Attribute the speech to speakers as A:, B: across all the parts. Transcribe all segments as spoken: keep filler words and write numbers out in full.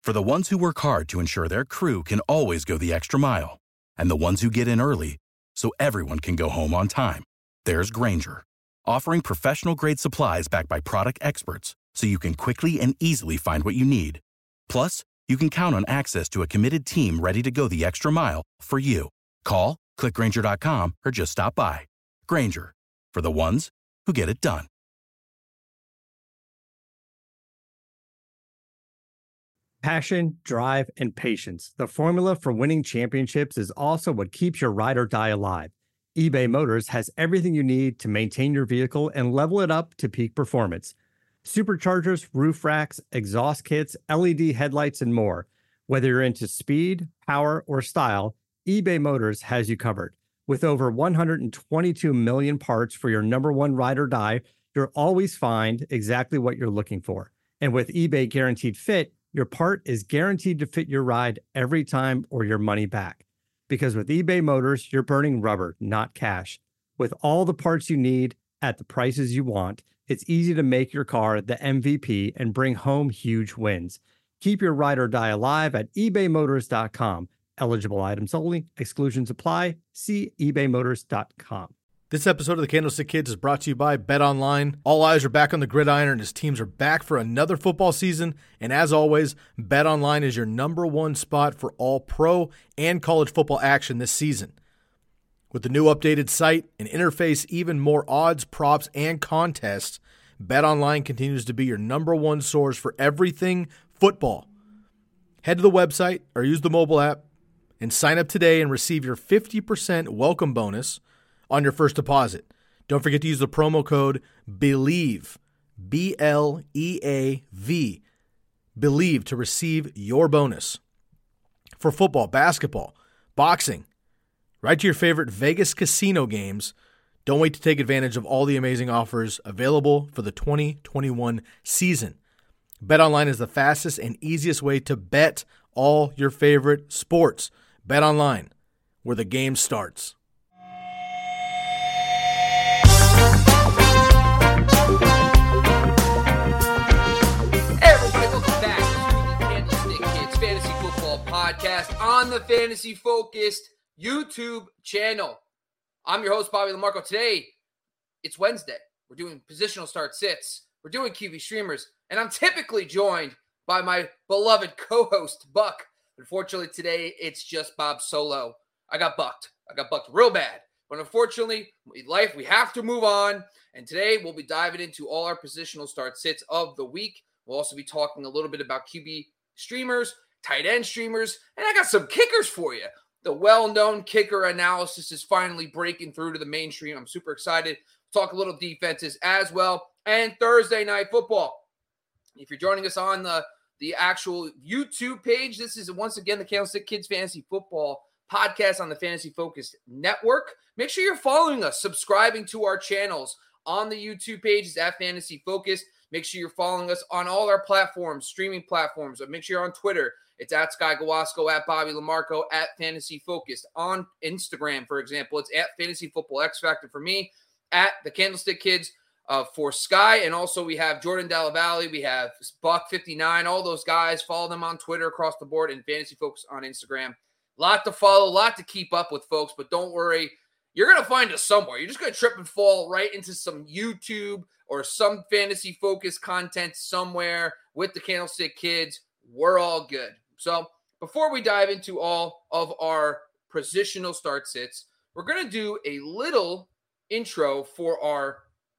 A: For the ones who work hard to ensure their crew can always go the extra mile, and the ones who get in early so everyone can go home on time, there's Grainger, offering professional-grade supplies backed by product experts so you can quickly and easily find what you need. Plus, you can count on access to a committed team ready to go the extra mile for you. Call, click Grainger dot com, or just stop by. Grainger, for the ones who get it done.
B: Passion, drive, and patience. The formula for winning championships is also what keeps your ride or die alive. eBay Motors has everything you need to maintain your vehicle and level it up to peak performance. Superchargers, roof racks, exhaust kits, L E D headlights, and more. Whether you're into speed, power, or style, eBay Motors has you covered. With over one hundred twenty-two million parts for your number one ride or die, you'll always find exactly what you're looking for. And with eBay Guaranteed Fit, your part is guaranteed to fit your ride every time or your money back. Because with eBay Motors, you're burning rubber, not cash. With all the parts you need at the prices you want, it's easy to make your car the M V P and bring home huge wins. Keep your ride or die alive at ebay motors dot com. Eligible items only. Exclusions apply. See ebay motors dot com.
C: This episode of the Candlestick Kids is brought to you by BetOnline. All eyes are back on the gridiron and his teams are back for another football season. And as always, BetOnline is your number one spot for all pro and college football action this season. With the new updated site and interface, even more odds, props, and contests, BetOnline continues to be your number one source for everything football. Head to the website or use the mobile app and sign up today and receive your fifty percent welcome bonus on your first deposit. Don't forget to use the promo code BELIEVE, B L E A V, BELIEVE to receive your bonus. For football, basketball, boxing, right to your favorite Vegas casino games, don't wait to take advantage of all the amazing offers available for the twenty twenty-one season. BetOnline is the fastest and easiest way to bet all your favorite sports. BetOnline, where the game starts.
D: Podcast on the Fantasy Focused YouTube channel. I'm your host, Bobby Lamarco. Today, it's Wednesday. We're doing positional start sits. We're doing Q B streamers. And I'm typically joined by my beloved co-host, Buck. Unfortunately, today, it's just Bob solo. I got bucked. I got bucked real bad. But unfortunately, life, we have to move on. And today, we'll be diving into all our positional start sits of the week. We'll also be talking a little bit about Q B streamers, tight end streamers, and I got some kickers for you. The well-known kicker analysis is finally breaking through to the mainstream. I'm super excited. Talk a little defenses as well. And Thursday Night Football. If you're joining us on the, the actual YouTube page, this is once again the Candlestick Kids Fantasy Football podcast on the Fantasy Focused Network. Make sure you're following us, subscribing to our channels on the YouTube page. It's at Fantasy Focused. Make sure you're following us on all our platforms, streaming platforms. Make sure you're on Twitter. It's at Sky Gawasco, at Bobby Lamarco, at Fantasy Focused. On Instagram, for example, it's at Fantasy Football X Factor for me, at the Candlestick Kids uh, for Sky. And also we have Jordan Della Valle, we have Buck fifty-nine, all those guys. Follow them on Twitter across the board and Fantasy Focus on Instagram. A lot to follow, a lot to keep up with, folks. But don't worry, you're going to find us somewhere. You're just going to trip and fall right into some YouTube or some Fantasy Focus content somewhere with the Candlestick Kids. We're all good. So before we dive into all of our positional start sits, we're going to do a little intro for our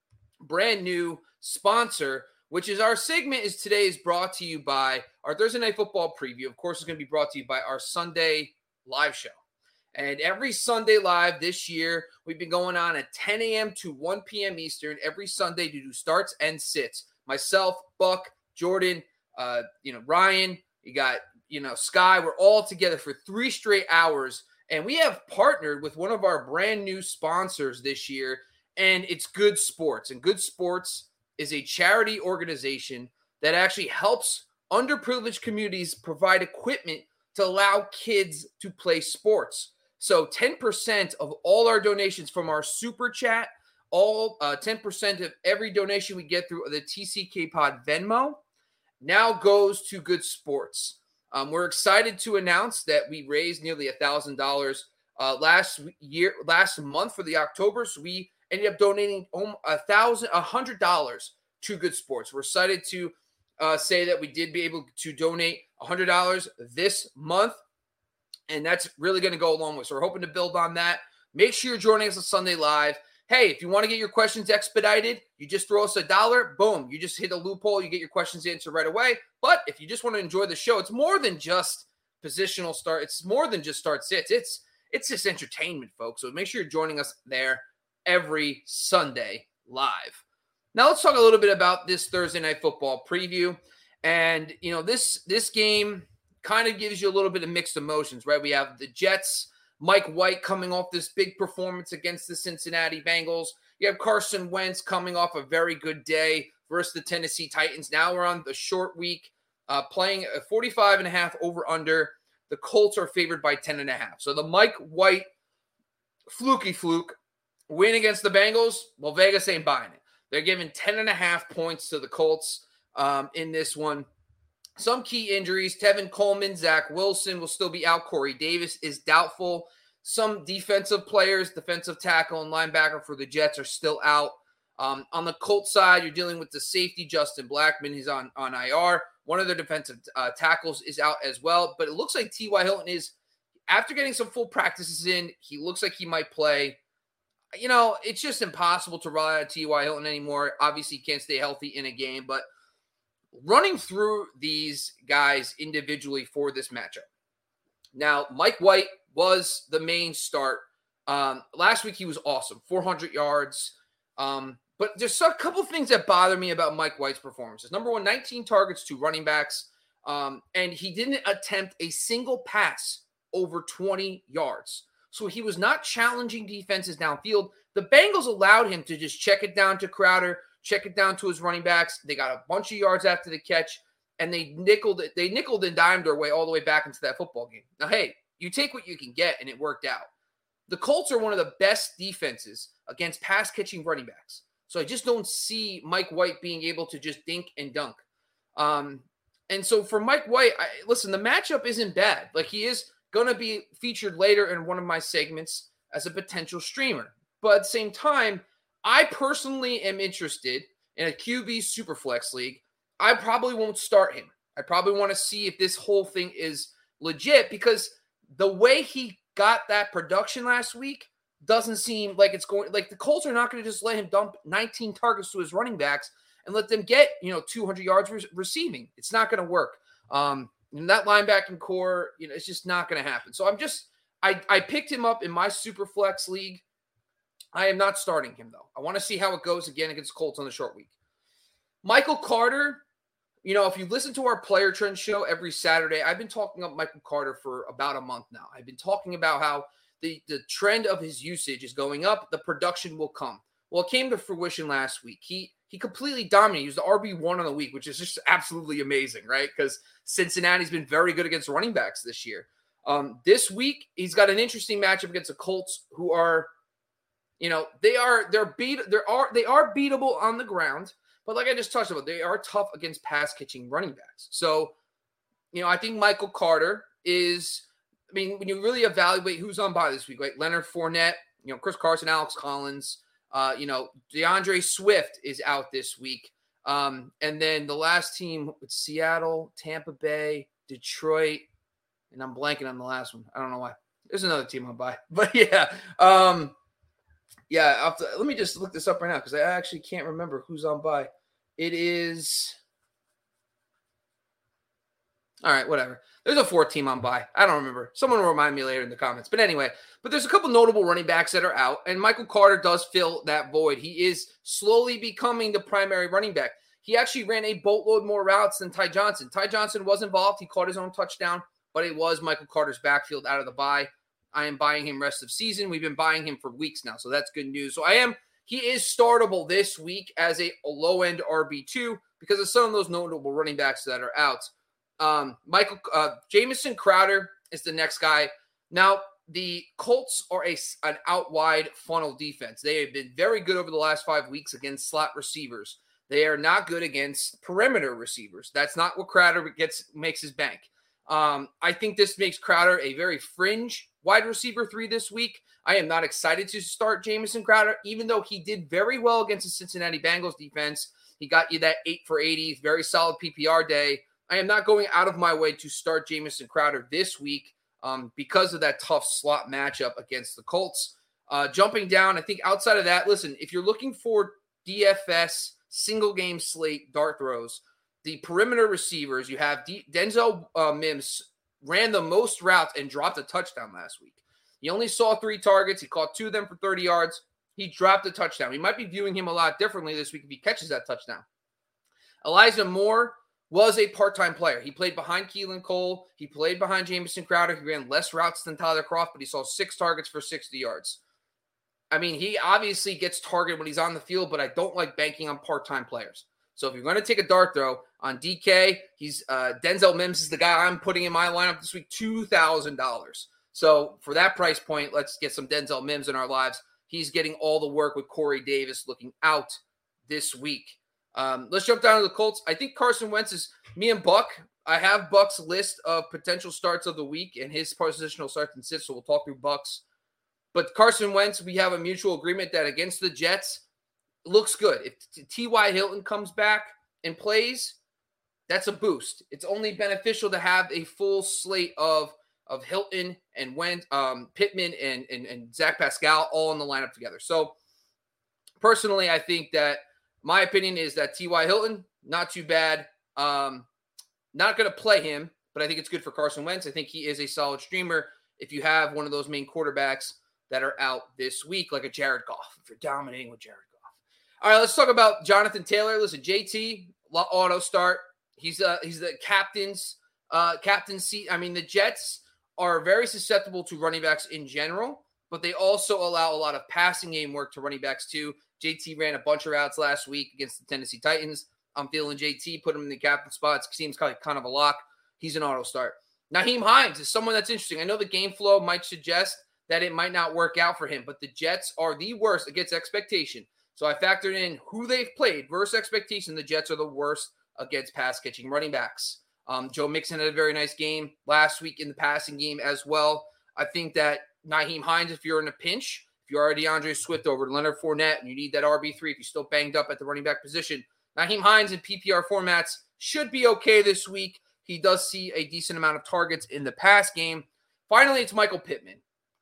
D: brand new sponsor, which is our segment is today is brought to you by our Thursday Night Football preview. Of course, it's going to be brought to you by our Sunday live show. And every Sunday live this year, we've been going on at ten a.m. to one p.m. Eastern every Sunday to do starts and sits. Myself, Buck, Jordan, uh, you know, Ryan, you got you know, Sky, we're all together for three straight hours. And we have partnered with one of our brand new sponsors this year, and it's Good Sports. And Good Sports is a charity organization that actually helps underprivileged communities provide equipment to allow kids to play sports. So ten percent of all our donations from our super chat, all uh, ten percent of every donation we get through the T C K Pod Venmo now goes to Good Sports. Um, we're excited to announce that we raised nearly one thousand dollars uh, last year, last month for the October. So we ended up donating one thousand dollars, one hundred dollars to Good Sports. We're excited to uh, say that we did be able to donate one hundred dollars this month, and that's really going to go a long way. So we're hoping to build on that. Make sure you're joining us on Sunday Live. Hey, if you want to get your questions expedited, you just throw us a dollar. Boom. You just hit a loophole. You get your questions answered right away. But if you just want to enjoy the show, it's more than just positional start. It's more than just start sits. It's it's just entertainment, folks. So make sure you're joining us there every Sunday live. Now let's talk a little bit about this Thursday Night Football preview. And, you know, this this game kind of gives you a little bit of mixed emotions, right? We have the Jets, Mike White coming off this big performance against the Cincinnati Bengals. You have Carson Wentz coming off a very good day versus the Tennessee Titans. Now we're on the short week, uh, playing a forty-five and a half over under. The Colts are favored by ten and a half. So the Mike White fluky fluke win against the Bengals, well, Vegas ain't buying it. They're giving ten and a half points to the Colts um, in this one. Some key injuries: Tevin Coleman, Zach Wilson will still be out. Corey Davis is doubtful. Some defensive players, defensive tackle and linebacker for the Jets, are still out. Um, on the Colts side, you're dealing with the safety, Justin Blackmon. He's on, on I R. One of their defensive uh, tackles is out as well. But it looks like T Y. Hilton is, after getting some full practices in, he looks like he might play. You know, it's just impossible to rely on T Y. Hilton anymore. Obviously, he can't stay healthy in a game. But running through these guys individually for this matchup. Now, Mike White was the main start. Um, last week, he was awesome. four hundred yards. Um, but there's a couple of things that bother me about Mike White's performances. Number one, nineteen targets to running backs. Um, and he didn't attempt a single pass over twenty yards. So he was not challenging defenses downfield. The Bengals allowed him to just check it down to Crowder, check it down to his running backs. They got a bunch of yards after the catch, and they nickeled it. They nickeled and dimed their way all the way back into that football game. Now, hey, you take what you can get, and it worked out. The Colts are one of the best defenses against pass-catching running backs. So I just don't see Mike White being able to just dink and dunk. Um, and so for Mike White, I, listen, the matchup isn't bad. Like, he is going to be featured later in one of my segments as a potential streamer. But at the same time, I personally am interested in a Q B Superflex League. I probably won't start him. I probably want to see if this whole thing is legit, because the way he got that production last week doesn't seem like it's going, like the Colts are not going to just let him dump nineteen targets to his running backs and let them get, you know, two hundred yards re- receiving. It's not going to work. Um, and that linebacking core, you know, it's just not going to happen. So I'm just, I, I picked him up in my Superflex League. I am not starting him, though. I want to see how it goes again against Colts on the short week. Michael Carter, you know, if you listen to our Player Trend show every Saturday, I've been talking up Michael Carter for about a month now. I've been talking about how the, the trend of his usage is going up. The production will come. Well, it came to fruition last week. He he completely dominated. He was the R B one on the week, which is just absolutely amazing, right? Because Cincinnati's been very good against running backs this year. Um, this week, he's got an interesting matchup against the Colts, who are, you know, they are they're beat they are they are beatable on the ground, but like I just touched about, they are tough against pass catching running backs. So, you know, I think Michael Carter is. I mean, when you really evaluate who's on bye this week, like Leonard Fournette, you know, Chris Carson, Alex Collins, uh, you know, DeAndre Swift is out this week, um, and then the last team with Seattle, Tampa Bay, Detroit, and I'm blanking on the last one. I don't know why. There's another team on bye, but yeah. Um, Yeah, I'll to, let me just look this up right now because I actually can't remember who's on bye. It is – all right, whatever. There's a fourth team on bye. I don't remember. Someone will remind me later in the comments. But anyway, but there's a couple notable running backs that are out, and Michael Carter does fill that void. He is slowly becoming the primary running back. He actually ran a boatload more routes than Ty Johnson. Ty Johnson was involved. He caught his own touchdown, but it was Michael Carter's backfield out of the bye. I am buying him rest of season. We've been buying him for weeks now, so that's good news. So I am, he is startable this week as a low-end R B two because of some of those notable running backs that are out. Um, Michael, uh, Jamison Crowder is the next guy. Now, the Colts are a, an out-wide funnel defense. They have been very good over the last five weeks against slot receivers. They are not good against perimeter receivers. That's not what Crowder gets makes his bank. Um, I think this makes Crowder a very fringe wide receiver three this week. I am not excited to start Jamison Crowder, even though he did very well against the Cincinnati Bengals defense. He got you that eight for eighty, very solid P P R day. I am not going out of my way to start Jamison Crowder this week um, because of that tough slot matchup against the Colts. Uh, jumping down, I think outside of that, listen, if you're looking for D F S single game slate dart throws, the perimeter receivers, you have D- Denzel uh, Mims ran the most routes and dropped a touchdown last week. He only saw three targets. He caught two of them for thirty yards. He dropped a touchdown. We might be viewing him a lot differently this week if he catches that touchdown. Elijah Moore was a part-time player. He played behind Keelan Cole. He played behind Jamison Crowder. He ran less routes than Tyler Kroft, but he saw six targets for sixty yards. I mean, he obviously gets targeted when he's on the field, but I don't like banking on part-time players. So if you're going to take a dart throw on D K, he's uh, Denzel Mims is the guy I'm putting in my lineup this week, two thousand dollars. So for that price point, let's get some Denzel Mims in our lives. He's getting all the work with Corey Davis looking out this week. Um, let's jump down to the Colts. I think Carson Wentz is me and Buck. I have Buck's list of potential starts of the week and his positional starts and sits, so we'll talk through Buck's. But Carson Wentz, we have a mutual agreement that against the Jets, looks good. If T Y. Hilton comes back and plays, that's a boost. It's only beneficial to have a full slate of of Hilton and Wentz, um, Pittman and, and, and Zach Pascal all in the lineup together. So personally, I think that my opinion is that T Y. Hilton, not too bad. Um, not going to play him, but I think it's good for Carson Wentz. I think he is a solid streamer if you have one of those main quarterbacks that are out this week, like a Jared Goff, if you're dominating with Jared Goff. All right, let's talk about Jonathan Taylor. Listen, J T, auto start. He's uh, he's the captain's uh, captain's seat. I mean, the Jets are very susceptible to running backs in general, but they also allow a lot of passing game work to running backs too. J T ran a bunch of routes last week against the Tennessee Titans. I'm feeling J T, put him in the captain spots. Seems kind of, kind of a lock. He's an auto start. Nyheim Hines is someone that's interesting. I know the game flow might suggest that it might not work out for him, but the Jets are the worst against expectation. So I factored in who they've played versus expectation. The Jets are the worst against pass-catching running backs. Um, Joe Mixon had a very nice game last week in the passing game as well. I think that Nyheim Hines, if you're in a pinch, if you're already DeAndre Swift over to Leonard Fournette and you need that R B three, if you're still banged up at the running back position, Nyheim Hines in P P R formats should be okay this week. He does see a decent amount of targets in the pass game. Finally, it's Michael Pittman.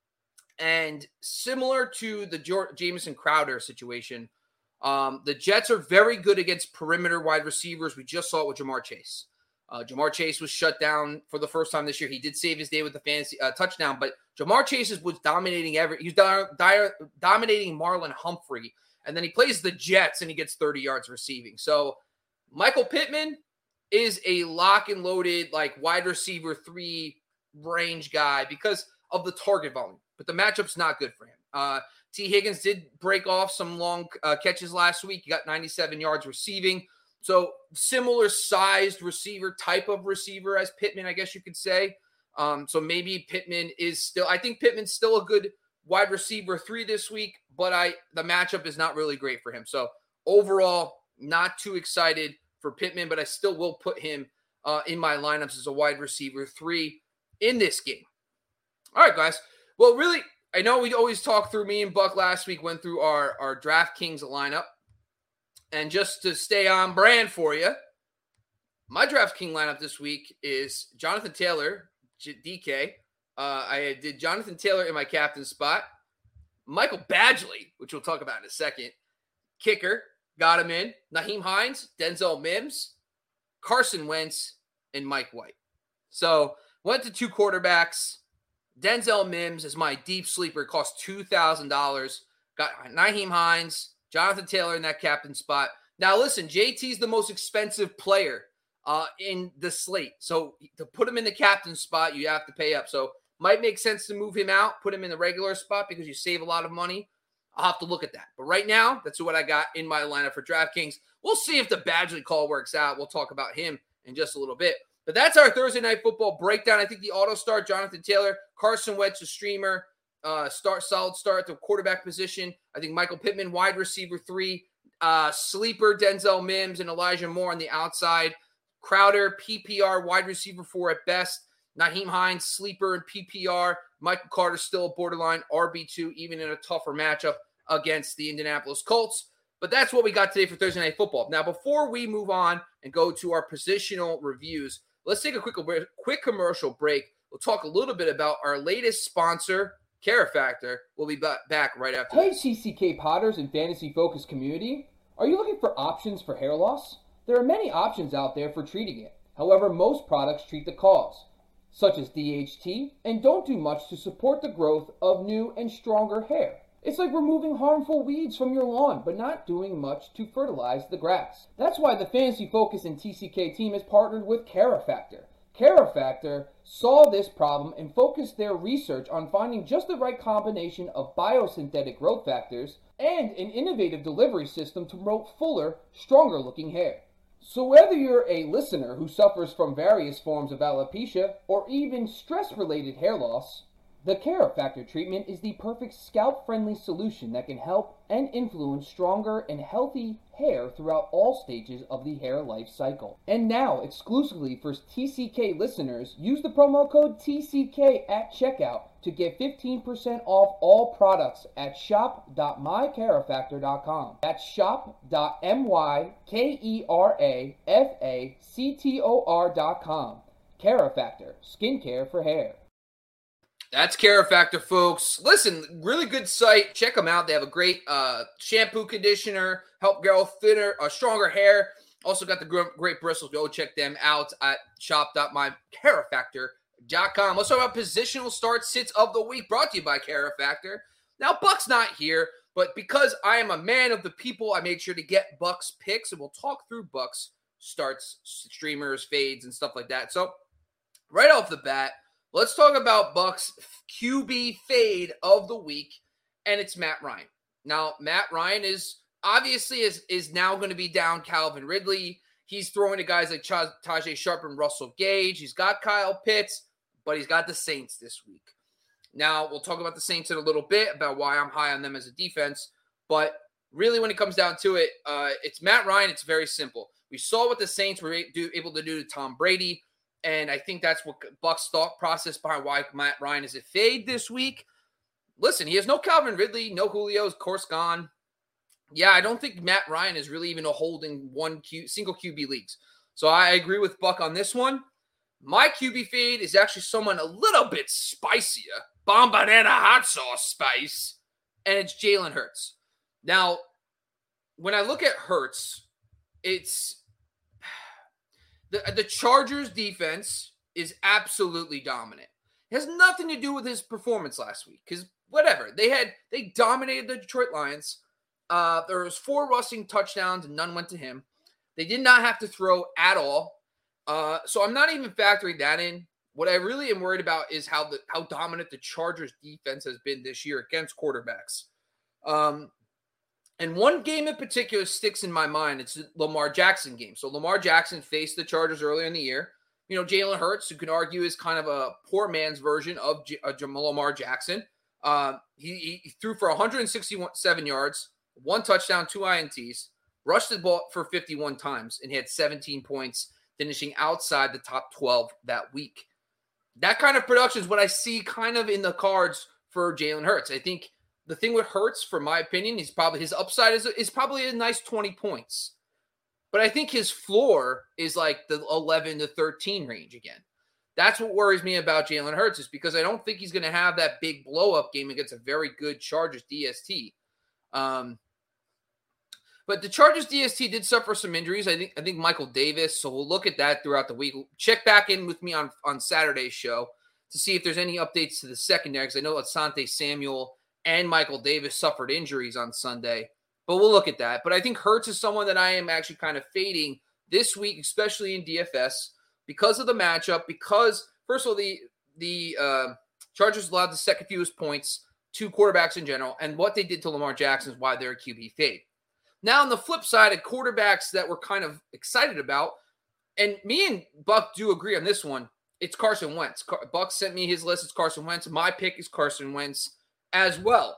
D: And similar to the Jamison Crowder situation, um, the Jets are very good against perimeter wide receivers. We just saw it with Jamar Chase. Uh, Jamar Chase was shut down for the first time this year. He did save his day with the fantasy uh, touchdown, but Jamar Chase was dominating every. He was di- di- dominating Marlon Humphrey, and then he plays the Jets and he gets thirty yards receiving. So Michael Pittman is a lock and loaded like wide receiver three range guy because of the target volume, but the matchup's not good for him. Uh, T. Higgins did break off some long uh, catches last week. He got ninety-seven yards receiving. So similar sized receiver, type of receiver as Pittman, I guess you could say. Um, so maybe Pittman is still, I think Pittman's still a good wide receiver three this week, but I the matchup is not really great for him. So overall, not too excited for Pittman, but I still will put him uh, in my lineups as a wide receiver three in this game. All right, guys. Well, really, I know we always talk through, me and Buck last week went through our, our DraftKings lineup. And just to stay on brand for you, my DraftKings lineup this week is Jonathan Taylor, D K. Uh, I did Jonathan Taylor in my captain spot. Michael Badgley, which we'll talk about in a second. Kicker, got him in. Nyheim Hines, Denzel Mims, Carson Wentz, and Mike White. So went to two quarterbacks. Denzel Mims is my deep sleeper. Cost two thousand dollars. Got Nyheim Hines, Jonathan Taylor in that captain spot. Now, listen, J T's the most expensive player uh, in the slate. So to put him in the captain spot, you have to pay up. So might make sense to move him out, put him in the regular spot because you save a lot of money. I'll have to look at that. But right now, that's what I got in my lineup for DraftKings. We'll see if the Badgley call works out. We'll talk about him in just a little bit. But that's our Thursday Night Football breakdown. I think the auto start, Jonathan Taylor, Carson Wentz, a streamer. Uh, start solid start at the quarterback position. I think Michael Pittman, wide receiver three, uh, sleeper Denzel Mims and Elijah Moore on the outside. Crowder, P P R, wide receiver four at best. Nyheim Hines, sleeper in P P R. Michael Carter still a borderline R B two, even in a tougher matchup against the Indianapolis Colts. But that's what we got today for Thursday Night Football. Now, before we move on and go to our positional reviews, let's take a quick, quick commercial break. We'll talk a little bit about our latest sponsor, Care Factor. We'll be back right after
E: Hey,
D: this.
E: T C K Potters and Fantasy Focus community. Are you looking for options for hair loss? There are many options out there for treating it. However, most products treat the cause, such as D H T, and don't do much to support the growth of new and stronger hair. It's like removing harmful weeds from your lawn, but not doing much to fertilize the grass. That's why the Fantasy Focus and T C K team has partnered with CareFactor. CareFactor saw this problem and focused their research on finding just the right combination of biosynthetic growth factors and an innovative delivery system to promote fuller, stronger-looking hair. So whether you're a listener who suffers from various forms of alopecia or even stress-related hair loss, the CareFactor treatment is the perfect scalp-friendly solution that can help and influence stronger and healthy hair throughout all stages of the hair life cycle. And now, exclusively for T C K listeners, use the promo code T C K at checkout to get fifteen percent off all products at shop dot my carefactor dot com. That's shop dot my carefactor dot com. CareFactor, skincare for hair.
D: That's Care Factor, folks. Listen, really good site. Check them out. They have a great uh, shampoo, conditioner, help grow thinner, uh, stronger hair. Also got the gr- great bristles. Go check them out at shop dot my carefactor dot com. Let's talk about positional start sits of the week, brought to you by Care Factor. Now, Buck's not here, but because I am a man of the people, I made sure to get Buck's picks, and we'll talk through Buck's starts, streamers, fades, and stuff like that. So, right off the bat, let's talk about Buck's Q B fade of the week, and it's Matt Ryan. Now, Matt Ryan is obviously is, is now going to be down Calvin Ridley. He's throwing to guys like Ch- Tajay Sharp and Russell Gage. He's got Kyle Pitts, but he's got the Saints this week. Now, we'll talk about the Saints in a little bit, about why I'm high on them as a defense, but really when it comes down to it, uh, it's Matt Ryan. It's very simple. We saw what the Saints were able to do to Tom Brady. And I think that's what Buck's thought process behind why Matt Ryan is a fade this week. Listen, he has no Calvin Ridley, no Julio, of course, gone. Yeah, I don't think Matt Ryan is really even a holding one Q, single Q B leagues. So I agree with Buck on this one. My Q B fade is actually someone a little bit spicier. Bomb banana hot sauce spice. And it's Jalen Hurts. Now, when I look at Hurts, it's... The, the Chargers defense is absolutely dominant. It has nothing to do with his performance last week because whatever. They had they dominated the Detroit Lions. Uh, there was four rushing touchdowns and none went to him. They did not have to throw at all. Uh, so I'm not even factoring that in. What I really am worried about is how the how dominant the Chargers defense has been this year against quarterbacks. Um, And one game in particular sticks in my mind. It's the Lamar Jackson game. So Lamar Jackson faced the Chargers earlier in the year. You know, Jalen Hurts, who can argue is kind of a poor man's version of J- uh, Lamar Jackson. Uh, he, he threw for one hundred sixty-seven yards, one touchdown, two I N Ts, rushed the ball for fifty-one times, and he had seventeen points, finishing outside the top twelve that week. That kind of production is what I see kind of in the cards for Jalen Hurts. I think the thing with Hurts, for my opinion, he's probably his upside is, is probably a nice twenty points. But I think his floor is like the eleven to thirteen range again. That's what worries me about Jalen Hurts, is because I don't think he's going to have that big blow-up game against a very good Chargers D S T. Um, but the Chargers D S T did suffer some injuries. I think I think Michael Davis, so we'll look at that throughout the week. Check back in with me on, on Saturday's show to see if there's any updates to the secondary, because I know Asante Samuel and Michael Davis suffered injuries on Sunday. But we'll look at that. But I think Hurts is someone that I am actually kind of fading this week, especially in D F S, because of the matchup, because, first of all, the the uh, Chargers allowed the second fewest points to quarterbacks in general, and what they did to Lamar Jackson is why they're a Q B fade. Now, on the flip side, of quarterbacks that we're kind of excited about, and me and Buck do agree on this one, it's Carson Wentz. Car- Buck sent me his list. It's Carson Wentz. My pick is Carson Wentz as well.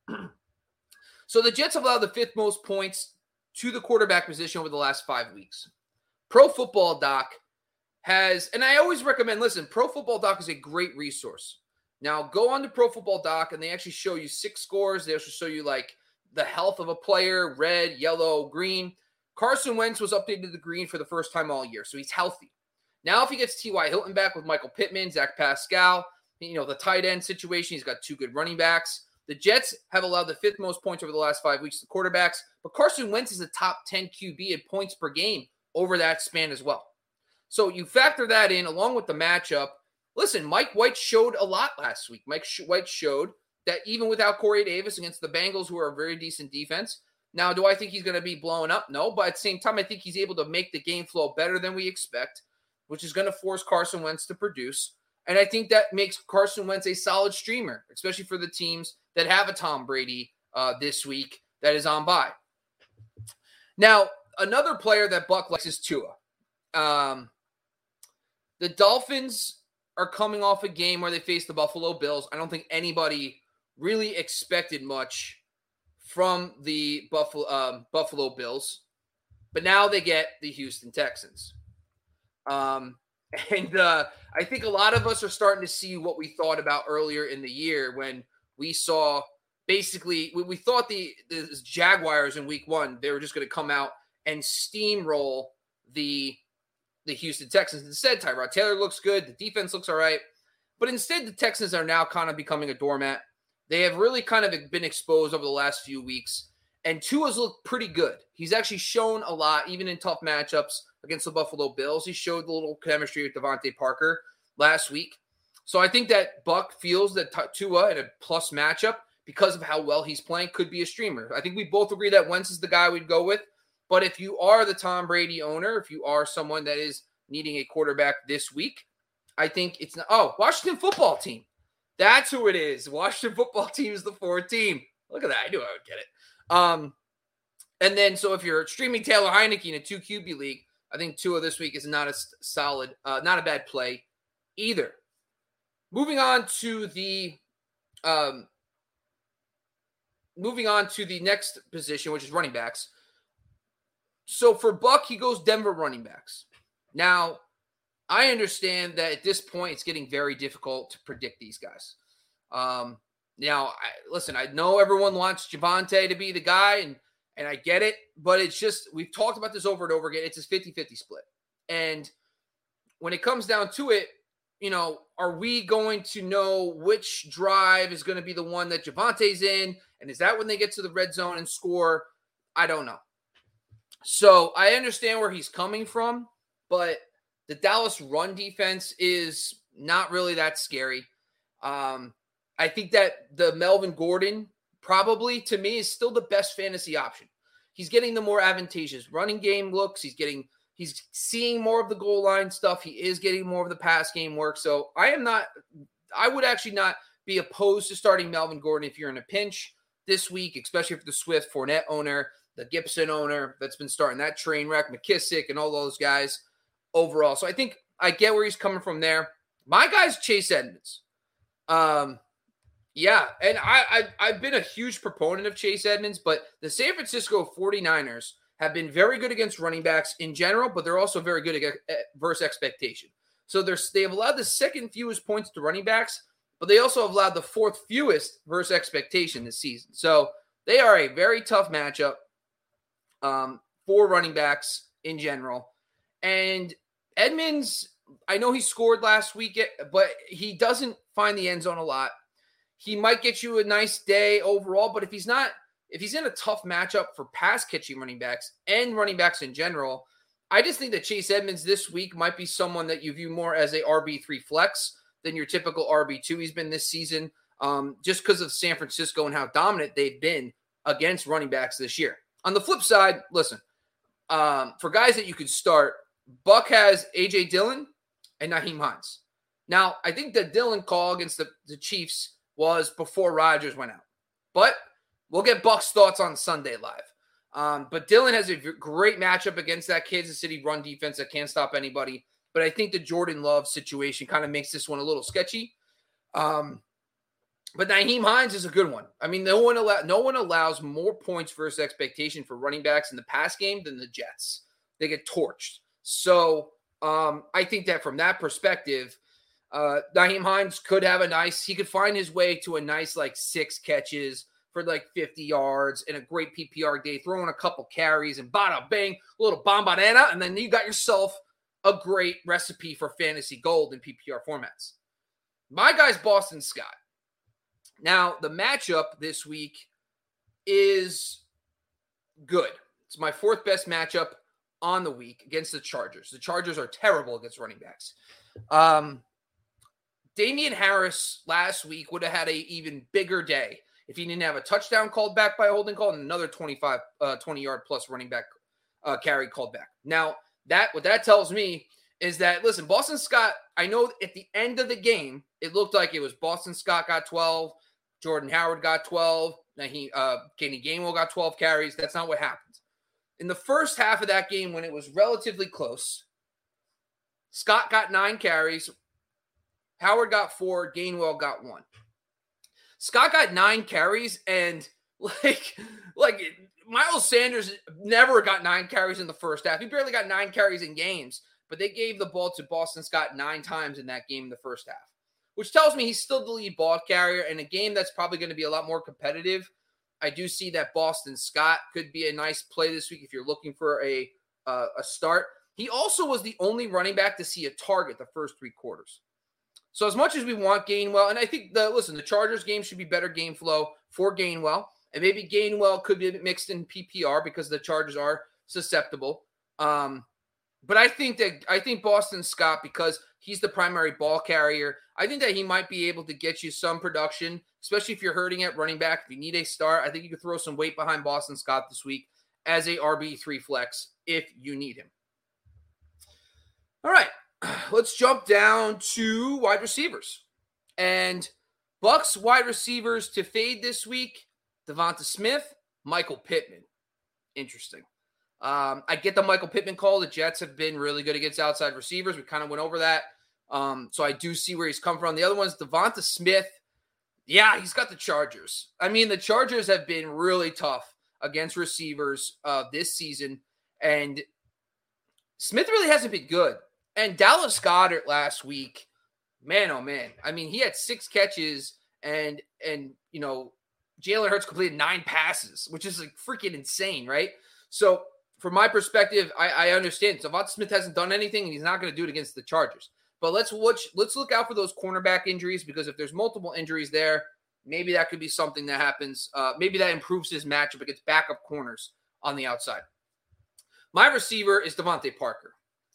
D: So the Jets have allowed the fifth most points to the quarterback position over the last five weeks. Pro Football Doc has, and I always recommend, listen, Pro Football Doc is a great resource. Now, go on to Pro Football Doc, and they actually show you six scores. They also show you, like, the health of a player, red, yellow, green. Carson Wentz was updated to green for the first time all year, so he's healthy. Now, if he gets T Y. Hilton back with Michael Pittman, Zach Pascal, you know, the tight end situation, he's got two good running backs. The Jets have allowed the fifth most points over the last five weeks to quarterbacks, but Carson Wentz is a top ten Q B in points per game over that span as well. So you factor that in along with the matchup. Listen, Mike White showed a lot last week. Mike White showed that even without Corey Davis against the Bengals, who are a very decent defense. Now, do I think he's going to be blown up? No, but at the same time, I think he's able to make the game flow better than we expect, which is going to force Carson Wentz to produce. And I think that makes Carson Wentz a solid streamer, especially for the teams that have a Tom Brady uh, this week that is on bye. Now, another player that Buck likes is Tua. Um, the Dolphins are coming off a game where they faced the Buffalo Bills. I don't think anybody really expected much from the Buffalo um, Buffalo Bills, but now they get the Houston Texans. Um, and uh, I think a lot of us are starting to see what we thought about earlier in the year when we saw basically we, we thought the, the Jaguars in week one, they were just going to come out and steamroll the the Houston Texans. Instead, Tyrod Taylor looks good. The defense looks all right. But instead, the Texans are now kind of becoming a doormat. They have really kind of been exposed over the last few weeks. And Tua's looked pretty good. He's actually shown a lot, even in tough matchups against the Buffalo Bills. He showed the little chemistry with Devontae Parker last week. So I think that Buck feels that Tua in a plus matchup, because of how well he's playing, could be a streamer. I think we both agree that Wentz is the guy we'd go with. But if you are the Tom Brady owner, if you are someone that is needing a quarterback this week, I think it's not. Oh, Washington football team. That's who it is. Washington football team is the fourth team. Look at that. I knew I would get it. Um, and then, so if you're streaming Taylor Heineke in a two Q B league, I think Tua this week is not a solid, uh, not a bad play either. Moving on to the, um, moving on to the next position, which is running backs. So for Buck, he goes Denver running backs. Now, I understand that at this point, it's getting very difficult to predict these guys. Um, now, I, listen, I know everyone wants Javonte to be the guy, and, and I get it, but it's just, we've talked about this over and over again. It's a fifty-fifty split. And when it comes down to it, you know, are we going to know which drive is going to be the one that Javonte's in? And is that when they get to the red zone and score? I don't know. So I understand where he's coming from, but the Dallas run defense is not really that scary. Um, I think that the Melvin Gordon probably, to me, is still the best fantasy option. He's getting the more advantageous running game looks. He's getting, he's seeing more of the goal line stuff. He is getting more of the pass game work. So I am not, I would actually not be opposed to starting Melvin Gordon if you're in a pinch this week, especially if the Swift Fournette owner, the Gibson owner that's been starting that train wreck, McKissick and all those guys overall. So I think I get where he's coming from there. My guy's Chase Edmonds. Um, yeah, and I, I, I've been a huge proponent of Chase Edmonds, but the San Francisco forty-niners have been very good against running backs in general, but they're also very good against versus expectation. So they're, they've allowed the second fewest points to running backs, but they also have allowed the fourth fewest versus expectation this season. So they are a very tough matchup um, for running backs in general. And Edmonds, I know he scored last week, but he doesn't find the end zone a lot. He might get you a nice day overall, but if he's not, if he's in a tough matchup for pass catching running backs and running backs in general, I just think that Chase Edmonds this week might be someone that you view more as a R B three flex than your typical R B two he's been this season, um, just because of San Francisco and how dominant they've been against running backs this year. On the flip side, listen, um, for guys that you could start, Buck has A J Dillon and Nyheim Hines. Now, I think the Dillon call against the, the Chiefs was before Rodgers went out. But we'll get Buck's thoughts on Sunday Live. Um, but Dillon has a great matchup against that Kansas City run defense that can't stop anybody. But I think the Jordan Love situation kind of makes this one a little sketchy. Um, but Nyheim Hines is a good one. I mean, no one, allow, no one allows more points versus expectation for running backs in the pass game than the Jets. They get torched. So Um, I think that from that perspective, uh, Nyheim Hines could have a nice, he could find his way to a nice like six catches for like fifty yards and a great P P R day, throwing a couple carries and bada bang, a little bombanana, and then you got yourself a great recipe for fantasy gold in P P R formats. My guy's Boston Scott. Now, the matchup this week is good. It's my fourth best matchup on the week against the Chargers. The Chargers are terrible against running backs. Um, Damian Harris last week would have had an even bigger day if he didn't have a touchdown called back by a holding call and another twenty-five, uh, twenty-yard plus running back uh, carry called back. Now, that what that tells me is that, listen, Boston Scott, I know at the end of the game, it looked like it was Boston Scott got twelve, Jordan Howard got twelve, now he, uh, Kenny Gainwell got twelve carries. That's not what happened. In the first half of that game, when it was relatively close, Scott got nine carries, Howard got four, Gainwell got one. Scott got nine carries, and like, like Miles Sanders never got nine carries in the first half. He barely got nine carries in games, but they gave the ball to Boston Scott nine times in that game in the first half, which tells me he's still the lead ball carrier in a game that's probably going to be a lot more competitive. I do see that Boston Scott could be a nice play this week if you're looking for a uh, a start. He also was the only running back to see a target the first three quarters. So as much as we want Gainwell, and I think the listen, the Chargers game should be better game flow for Gainwell, and maybe Gainwell could be mixed in P P R because the Chargers are susceptible. Um, but I think that I think Boston Scott, because he's the primary ball carrier, I think that he might be able to get you some production, especially if you're hurting at running back. If you need a start, I think you could throw some weight behind Boston Scott this week as a R B three flex if you need him. All right, let's jump down to wide receivers. And Bucks wide receivers to fade this week, Devonta Smith, Michael Pittman. Interesting. Um, I get the Michael Pittman call. The Jets have been really good against outside receivers. We kind of went over that. Um, so I do see where he's come from. The other one's Devonta Smith. Yeah, he's got the Chargers. I mean, the Chargers have been really tough against receivers uh, this season. And Smith really hasn't been good. And Dallas Goedert last week, man, oh man. I mean, he had six catches and, and you know, Jalen Hurts completed nine passes, which is like freaking insane, right? So from my perspective, I, I understand. Devonta Smith hasn't done anything, and he's not going to do it against the Chargers. But let's watch, let's look out for those cornerback injuries, because if there's multiple injuries there, maybe that could be something that happens. Uh, maybe that improves his matchup against backup corners on the outside. My receiver is Devontae Parker.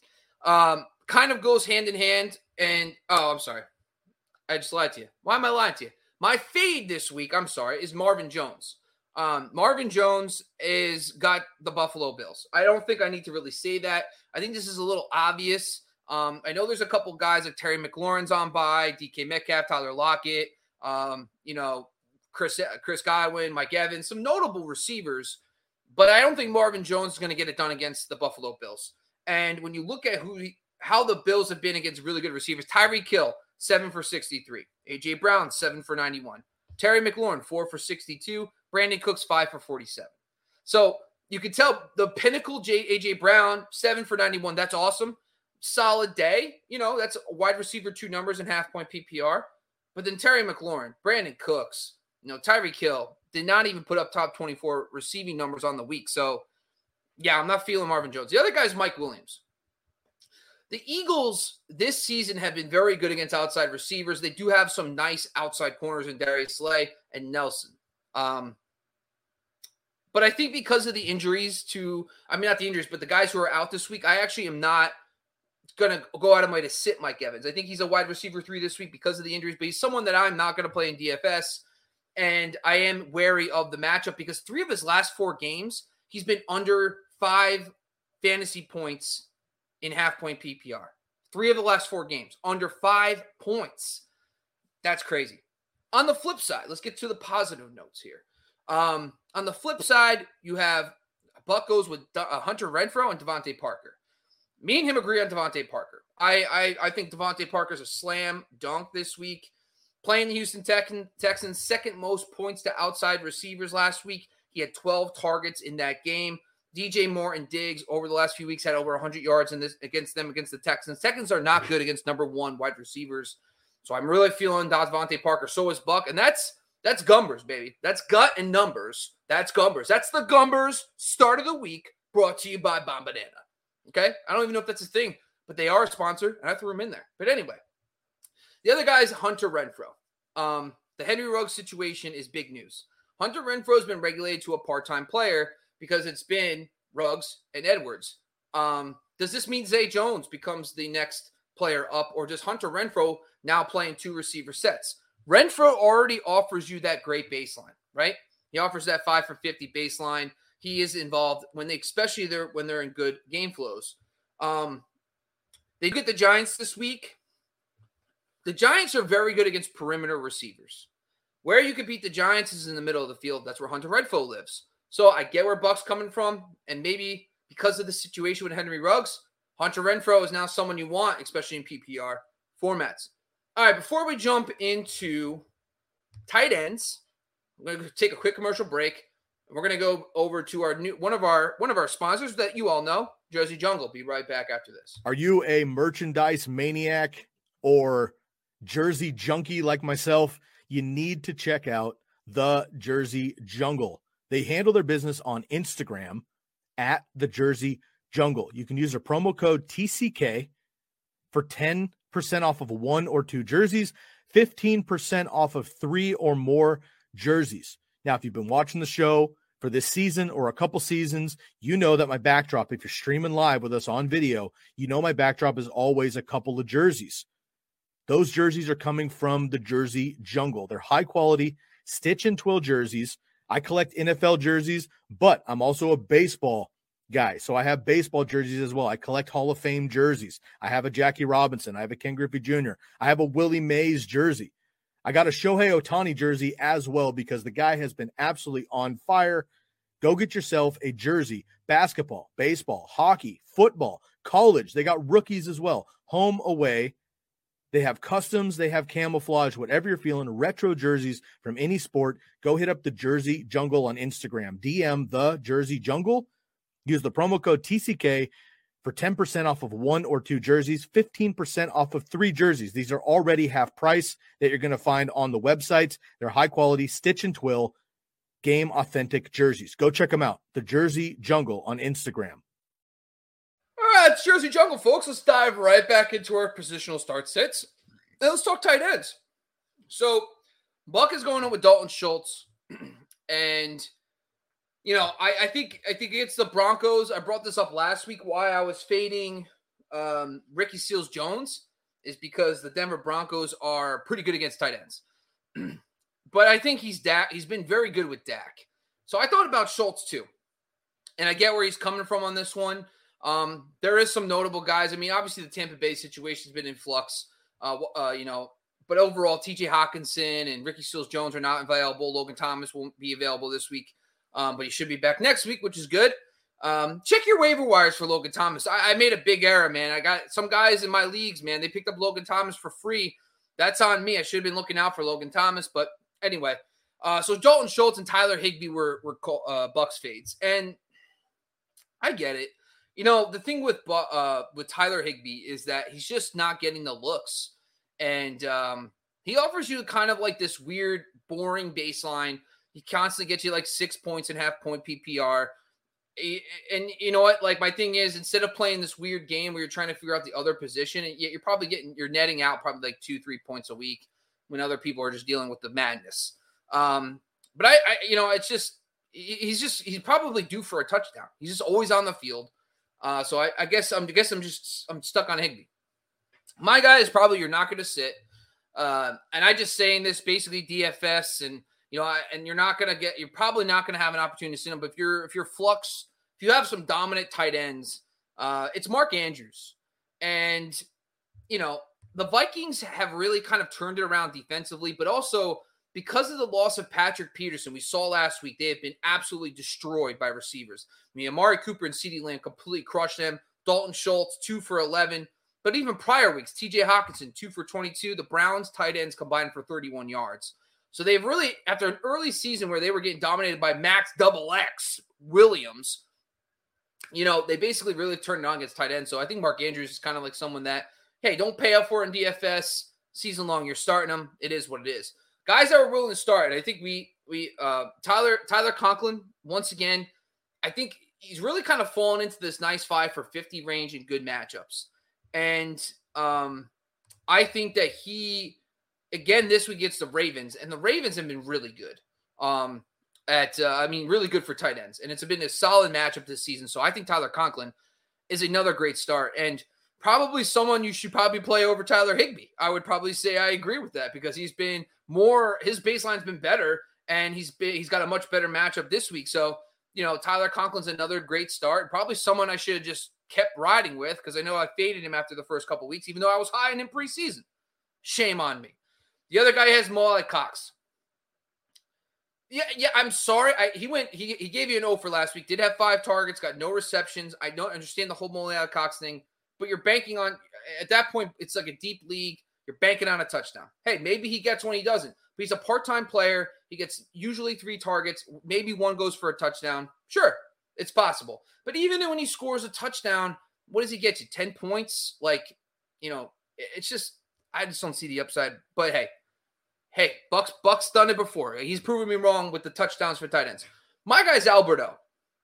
D: Um, kind of goes hand in hand. And, oh, I'm sorry. I just lied to you. Why am I lying to you? My fade this week, I'm sorry, is Marvin Jones. Um, Marvin Jones is got the Buffalo Bills. I don't think I need to really say that. I think this is a little obvious. Um, I know there's a couple guys like Terry McLaurin's on by, D K Metcalf, Tyler Lockett, um, you know, Chris Chris Godwin, Mike Evans, some notable receivers, but I don't think Marvin Jones is going to get it done against the Buffalo Bills. And when you look at who he, how the Bills have been against really good receivers, Tyreek Hill, seven for sixty-three. A J Brown, seven for ninety-one. Terry McLaurin, four for sixty-two. Brandon Cooks, five for forty-seven. So you can tell the pinnacle, J, A J Brown, seven for ninety-one. That's awesome. Solid day. You know, that's a wide receiver, two numbers and half point P P R. But then Terry McLaurin, Brandon Cooks, you know, Tyreek Hill did not even put up top twenty-four receiving numbers on the week. So, yeah, I'm not feeling Marvin Jones. The other guy is Mike Williams. The Eagles this season have been very good against outside receivers. They do have some nice outside corners in Darius Slay and Nelson. Um, but I think because of the injuries to, I mean, not the injuries, but the guys who are out this week, I actually am not going to go out of my way to sit Mike Evans. I think he's a wide receiver three this week because of the injuries, but he's someone that I'm not going to play in D F S. And I am wary of the matchup because three of his last four games, he's been under five fantasy points in half-point P P R. Three of the last four games, under five points. That's crazy. On the flip side, let's get to the positive notes here. Um, on the flip side, you have Buck goes with uh, Hunter Renfrow and Devontae Parker. Me and him agree on Devontae Parker. I, I, I think Devontae Parker's a slam dunk this week. Playing the Houston Texans, Texans, second most points to outside receivers last week. He had twelve targets in that game. D J Moore and Diggs over the last few weeks had over one hundred yards in this against them, against the Texans. Texans are not good against number one wide receivers. So I'm really feeling Devontae Parker. So is Buck. And that's that's Gumbers, baby. That's gut and numbers. That's Gumbers. That's the Gumbers start of the week brought to you by Bombadana. Okay? I don't even know if that's a thing, but they are a sponsor, and I threw them in there. But anyway, the other guy is Hunter Renfrow. Um, the Henry Ruggs situation is big news. Hunter Renfrow has been regulated to a part-time player because it's been Ruggs and Edwards. Um, does this mean Zay Jones becomes the next player up, or does Hunter Renfrow now playing two receiver sets? Renfrow already offers you that great baseline, right? He offers that five for fifty baseline. He is involved when they, especially they're, when they're in good game flows. Um, they get the Giants this week. The Giants are very good against perimeter receivers. Where you can beat the Giants is in the middle of the field. That's where Hunter Renfrow lives. So I get where Buck's coming from, and maybe because of the situation with Henry Ruggs, Hunter Renfrow is now someone you want, especially in P P R formats. All right, before we jump into tight ends, we're going to take a quick commercial break. We're going to go over to our new one of our one of our sponsors that you all know, Jersey Jungle. Be right back after this.
C: Are you a merchandise maniac or jersey junkie like myself? You need to check out the Jersey Jungle. They handle their business on Instagram at the Jersey Jungle. You can use their promo code T C K for ten percent off of one or two jerseys, fifteen percent off of three or more jerseys. Now, if you've been watching the show for this season or a couple seasons, you know that my backdrop, if you're streaming live with us on video, you know my backdrop is always a couple of jerseys. Those jerseys are coming from the Jersey Jungle. They're high quality stitch and twill jerseys. I collect N F L jerseys, but I'm also a baseball guy. So I have baseball jerseys as well. I collect Hall of Fame jerseys. I have a Jackie Robinson. I have a Ken Griffey Junior I have a Willie Mays jersey. I got a Shohei Ohtani jersey as well because the guy has been absolutely on fire. Go get yourself a jersey. Basketball, baseball, hockey, football, college. They got rookies as well. Home, away. They have customs. They have camouflage. Whatever you're feeling, retro jerseys from any sport. Go hit up the Jersey Jungle on Instagram. D M the Jersey Jungle. Use the promo code T C K for ten percent off of one or two jerseys, fifteen percent off of three jerseys. These are already half price that you're going to find on the websites. They're high quality, stitch and twill, game authentic jerseys. Go check them out. The Jersey Jungle on Instagram.
D: All right, it's Jersey Jungle, folks. Let's dive right back into our positional start sits. Now let's talk tight ends. So Buck is going on with Dalton Schultz, and you know, I, I think I think against the Broncos, I brought this up last week. Why I was fading um, Ricky Seals-Jones is because the Denver Broncos are pretty good against tight ends. But I think he's Dak. He's been very good with Dak. So I thought about Schultz too, and I get where he's coming from on this one. Um, there is some notable guys. I mean, obviously the Tampa Bay situation has been in flux. Uh, uh, you know, but overall, T J Hawkinson and Ricky Seals-Jones are not available. Logan Thomas won't be available this week. Um, but he should be back next week, which is good. Um, check your waiver wires for Logan Thomas. I, I made a big error, man. I got some guys in my leagues, man. They picked up Logan Thomas for free. That's on me. I should have been looking out for Logan Thomas. But anyway, uh, so Dalton Schultz and Tyler Higbee were, were uh, Bucks fades. And I get it. You know, the thing with uh, with Tyler Higbee is that he's just not getting the looks. And um, he offers you kind of like this weird, boring baseline. He constantly gets you like six points and half point P P R. And you know what? Like my thing is, instead of playing this weird game where you're trying to figure out the other position, you're probably getting, you're netting out probably like two, three points a week when other people are just dealing with the madness. Um, but I, I, you know, it's just, he's just, he's probably due for a touchdown. He's just always on the field. Uh, so I, I guess I'm, I guess I'm just, I'm stuck on Higbee. My guy is probably, you're not going to sit. Uh, and I just saying this basically D F S and, you know, and you're not going to get, you're probably not going to have an opportunity to sit him. But if you're, if you're flux, if you have some dominant tight ends, uh, it's Mark Andrews. And, you know, the Vikings have really kind of turned it around defensively, but also because of the loss of Patrick Peterson, we saw last week, they have been absolutely destroyed by receivers. I mean, Amari Cooper and CeeDee Lamb completely crushed them. Dalton Schultz, two for eleven. But even prior weeks, T J Hawkinson, two for twenty-two. The Browns tight ends combined for thirty-one yards. So they've really, after an early season where they were getting dominated by Max Double X Williams, you know, they basically really turned it on against tight ends. So I think Mark Andrews is kind of like someone that, hey, don't pay up for it in D F S. Season long, you're starting them. It is what it is. Guys that were willing to start, I think we, we uh, Tyler Tyler Conklin, once again, I think he's really kind of fallen into this nice five for fifty range and good matchups. And um, I think that he, again, this week gets the Ravens, and the Ravens have been really good. Um, at uh, I mean, really good for tight ends, and it's been a solid matchup this season. So I think Tyler Conklin is another great start, and probably someone you should probably play over Tyler Higbee. I would probably say I agree with that because he's been more, his baseline's been better, and he's been, he's got a much better matchup this week. So, you know, Tyler Conklin's another great start. Probably someone I should have just kept riding with because I know I faded him after the first couple weeks, even though I was high in him preseason. Shame on me. The other guy has Mo Cox. Yeah, yeah, I'm sorry. I, he went. He, he gave you an O for last week. Did have five targets, got no receptions. I don't understand the whole Mo Cox thing. But you're banking on, at that point, it's like a deep league. You're banking on a touchdown. Hey, maybe he gets one, he doesn't. But he's a part-time player. He gets usually three targets. Maybe one goes for a touchdown. Sure, it's possible. But even when he scores a touchdown, what does he get you? ten points? Like, you know, it's just, I just don't see the upside. But hey, hey, Buck's, Buck's done it before. He's proven me wrong with the touchdowns for tight ends. My guy's Alberto.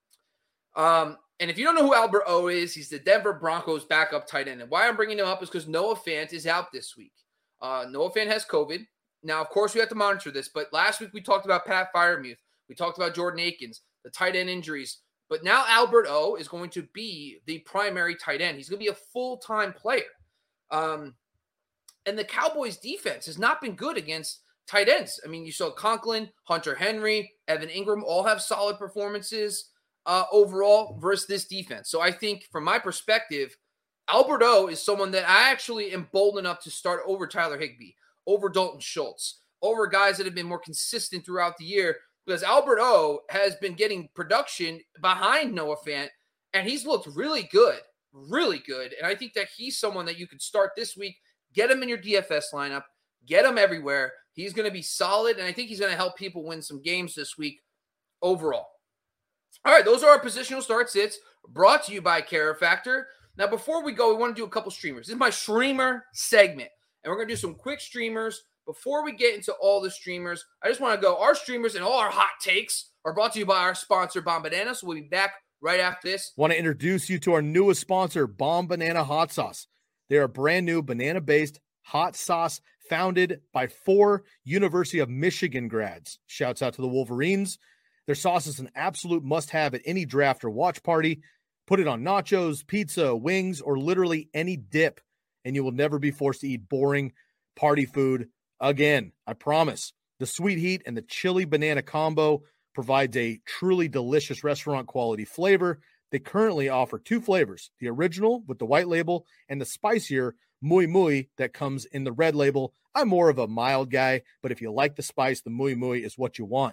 D: Um, And if you don't know who Albert O is, he's the Denver Broncos backup tight end. And why I'm bringing him up is because Noah Fant is out this week. Uh, Noah Fant has COVID. Now, of course, we have to monitor this. But last week we talked about Pat Freiermuth. We talked about Jordan Akins, the tight end injuries. But now Albert O is going to be the primary tight end. He's going to be a full-time player. Um, and the Cowboys defense has not been good against tight ends. I mean, you saw Conklin, Hunter Henry, Evan Ingram all have solid performances Uh, overall versus this defense. So I think from my perspective, Alberto is someone that I actually am bold enough to start over Tyler Higbee, over Dalton Schultz, over guys that have been more consistent throughout the year because Alberto has been getting production behind Noah Fant and he's looked really good, really good. And I think that he's someone that you could start this week, get him in your D F S lineup, get him everywhere. He's going to be solid. And I think he's going to help people win some games this week overall. All right, those are our positional start sits brought to you by Care Factor. Now, before we go, we want to do a couple streamers. This is my streamer segment, and we're going to do some quick streamers. Before we get into all the streamers, I just want to go, our streamers and all our hot takes are brought to you by our sponsor, Bomb Banana, so we'll be back right after this.
C: Want to introduce you to our newest sponsor, Bomb Banana Hot Sauce. They are a brand new banana-based hot sauce founded by four University of Michigan grads. Shouts out to the Wolverines. Their sauce is an absolute must-have at any draft or watch party. Put it on nachos, pizza, wings, or literally any dip, and you will never be forced to eat boring party food again. I promise. The sweet heat and the chili banana combo provides a truly delicious restaurant-quality flavor. They currently offer two flavors, the original with the white label and the spicier Muy Muy that comes in the red label. I'm more of a mild guy, but if you like the spice, the Muy Muy is what you want.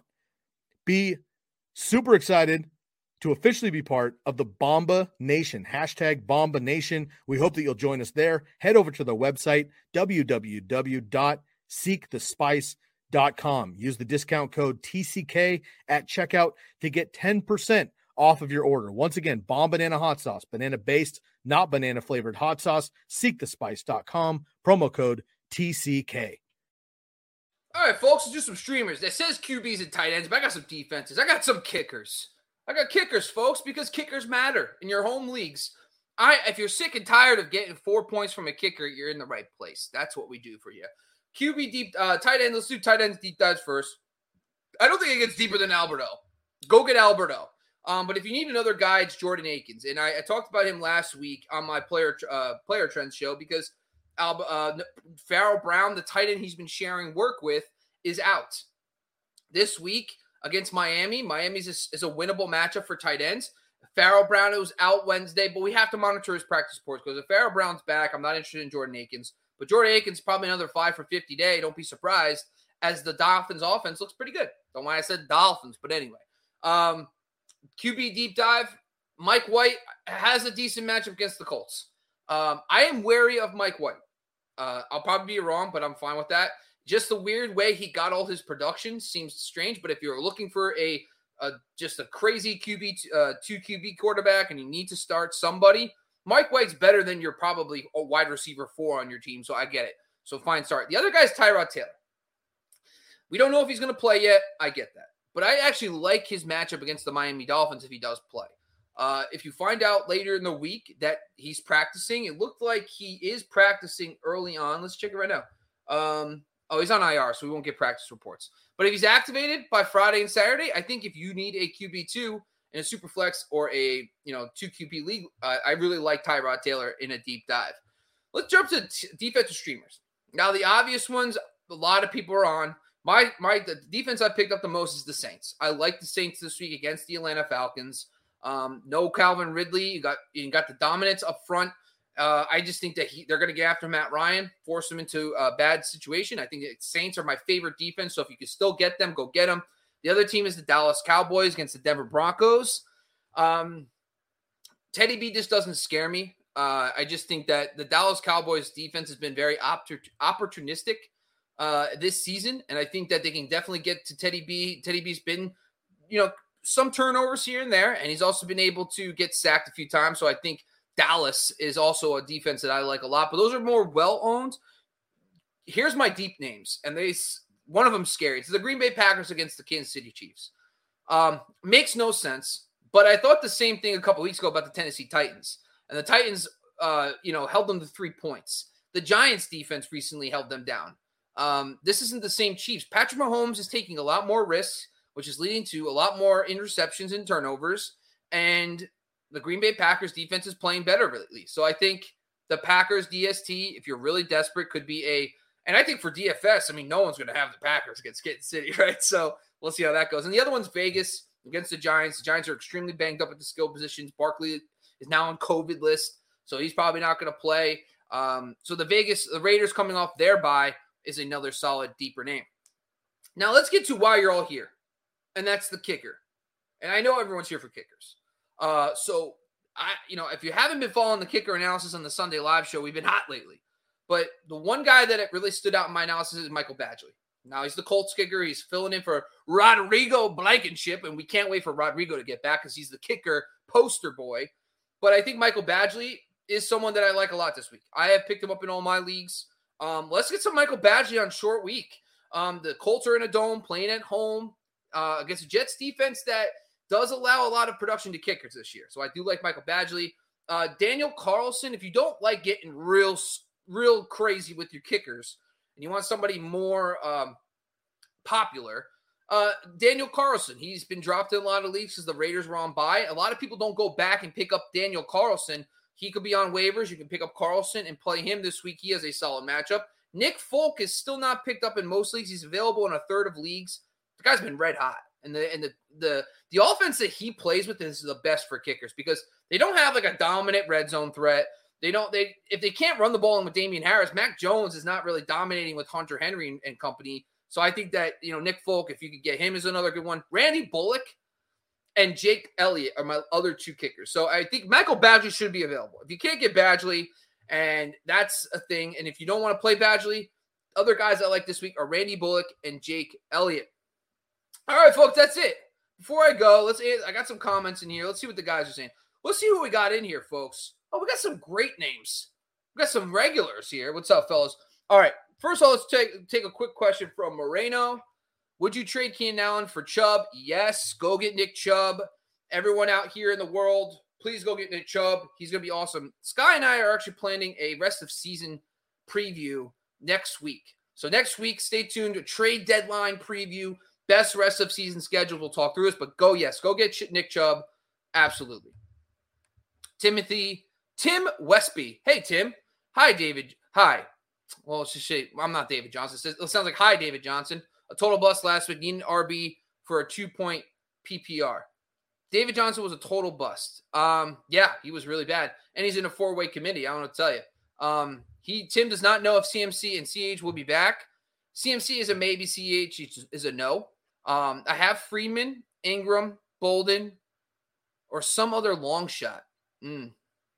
C: Be super excited to officially be part of the Bomba Nation. Hashtag Bomba Nation. We hope that you'll join us there. Head over to their website, w w w dot seek the spice dot com. Use the discount code T C K at checkout to get ten percent off of your order. Once again, Bomb Banana Hot Sauce. Banana-based, not banana-flavored hot sauce. seek the spice dot com. Promo code T C K.
D: All right, folks, let's do some streamers. That says Q Bs and tight ends, but I got some defenses. I got some kickers. I got kickers, folks, because kickers matter in your home leagues. I, if you're sick and tired of getting four points from a kicker, you're in the right place. That's what we do for you. Q B deep, uh, tight end. Let's do tight ends deep dives first. I don't think it gets deeper than Alberto. Go get Alberto. Um, but if you need another guy, it's Jordan Akins, and I, I talked about him last week on my player uh, player trends show because Al, uh, Farrell Brown, the tight end he's been sharing work with, is out this week against Miami. Miami's is, is a winnable matchup for tight ends. Farrell Brown was out Wednesday, but we have to monitor his practice reports because if Farrell Brown's back, I'm not interested in Jordan Akins. But Jordan Akins probably another five for fifty day. Don't be surprised as the Dolphins offense looks pretty good. Don't know why I said Dolphins, but anyway. Um, Q B deep dive. Mike White has a decent matchup against the Colts. Um, I am wary of Mike White. Uh, I'll probably be wrong, but I'm fine with that. Just the weird way he got all his production seems strange. But if you're looking for a a just a crazy Q B, uh, two Q B quarterback, and you need to start somebody, Mike White's better than you're probably a wide receiver four on your team, so I get it. So fine start. The other guy's Tyrod Taylor. We don't know if he's going to play yet. I get that. But I actually like his matchup against the Miami Dolphins if he does play. Uh, if you find out later in the week that he's practicing, it looked like he is practicing early on. Let's check it right now. Um, oh, he's on I R, so we won't get practice reports. But if he's activated by Friday and Saturday, I think if you need a Q B two in a super flex or a you know two Q B league, uh, I really like Tyrod Taylor in a deep dive. Let's jump to t- defensive streamers. Now, the obvious ones, a lot of people are on. My my the defense I picked up the most is the Saints. I like the Saints this week against the Atlanta Falcons. Um, no Calvin Ridley. You got you got the dominance up front. Uh, I just think that he, they're going to get after Matt Ryan, force him into a bad situation. I think the Saints are my favorite defense, so if you can still get them, go get them. The other team is the Dallas Cowboys against the Denver Broncos. Um, Teddy B just doesn't scare me. Uh, I just think that the Dallas Cowboys defense has been very opt- opportunistic uh, this season, and I think that they can definitely get to Teddy B. Teddy B's been, you know, some turnovers here and there, and he's also been able to get sacked a few times, so I think Dallas is also a defense that I like a lot, but those are more well-owned. Here's my deep names, and they one of them scary. It's the Green Bay Packers against the Kansas City Chiefs. Um, makes no sense, but I thought the same thing a couple weeks ago about the Tennessee Titans, and the Titans, uh, you know, held them to three points. The Giants' defense recently held them down. Um, this isn't the same Chiefs. Patrick Mahomes is taking a lot more risks, which is leading to a lot more interceptions and turnovers, and the Green Bay Packers defense is playing better lately. So I think the Packers D S T, if you're really desperate, could be a, and I think for D F S, I mean, no one's going to have the Packers against Kansas City, right? So we'll see how that goes. And the other one's Vegas against the Giants. The Giants are extremely banged up at the skill positions. Barkley is now on COVID list, so he's probably not going to play. Um, so the Vegas, the Raiders coming off their bye is another solid, deeper name. Now let's get to why you're all here, and that's the kicker. And I know everyone's here for kickers. Uh, so I, you know, if you haven't been following the kicker analysis on the Sunday Live show, we've been hot lately. But the one guy that it really stood out in my analysis is Michael Badgley. Now he's the Colts kicker. He's filling in for Rodrigo Blankenship, and we can't wait for Rodrigo to get back because he's the kicker poster boy. But I think Michael Badgley is someone that I like a lot this week. I have picked him up in all my leagues. Um, let's get some Michael Badgley on short week. Um, the Colts are in a dome, playing at home uh, against a Jets defense that does allow a lot of production to kickers this year. So I do like Michael Badgley. Uh, Daniel Carlson, if you don't like getting real, real crazy with your kickers and you want somebody more um, popular, uh, Daniel Carlson, he's been dropped in a lot of leagues because the Raiders were on bye. A lot of people don't go back and pick up Daniel Carlson. He could be on waivers. You can pick up Carlson and play him this week. He has a solid matchup. Nick Folk is still not picked up in most leagues. He's available in a third of leagues. The guy's been red hot. And the and the the the offense that he plays with is the best for kickers because they don't have like a dominant red zone threat. They don't they if they can't run the ball in with Damian Harris, Mac Jones is not really dominating with Hunter Henry and, and company. So I think that you know Nick Folk, if you could get him, is another good one. Randy Bullock and Jake Elliott are my other two kickers. So I think Michael Badgley should be available. If you can't get Badgley, and that's a thing, and if you don't want to play Badgley, other guys I like this week are Randy Bullock and Jake Elliott. All right, folks, that's it. Before I go, let's. I got some comments in here. Let's see what the guys are saying. Let's see who we got in here, folks. Oh, we got some great names. We got some regulars here. What's up, fellas? All right. First of all, let's take, take a quick question from Moreno. Would you trade Keenan Allen for Chubb? Yes. Go get Nick Chubb. Everyone out here in the world, please go get Nick Chubb. He's going to be awesome. Sky and I are actually planning a rest of season preview next week. So next week, stay tuned to trade deadline preview. Best rest of season schedule. We'll talk through this, but go, yes, go get Nick Chubb. Absolutely. Timothy, Tim Westby. Hey, Tim. Hi, David. Hi. Well, it's just say, I'm not David Johnson. It sounds like, hi, David Johnson. A total bust last week. Need an R B for a two-point P P R. David Johnson was a total bust. Um, yeah, he was really bad. And he's in a four-way committee. I don't know what to tell you. Um, he Tim does not know if C M C and C H will be back. C M C is a maybe. C H is a no. Um, I have Freeman, Ingram, Bolden, or some other long shot. Mm.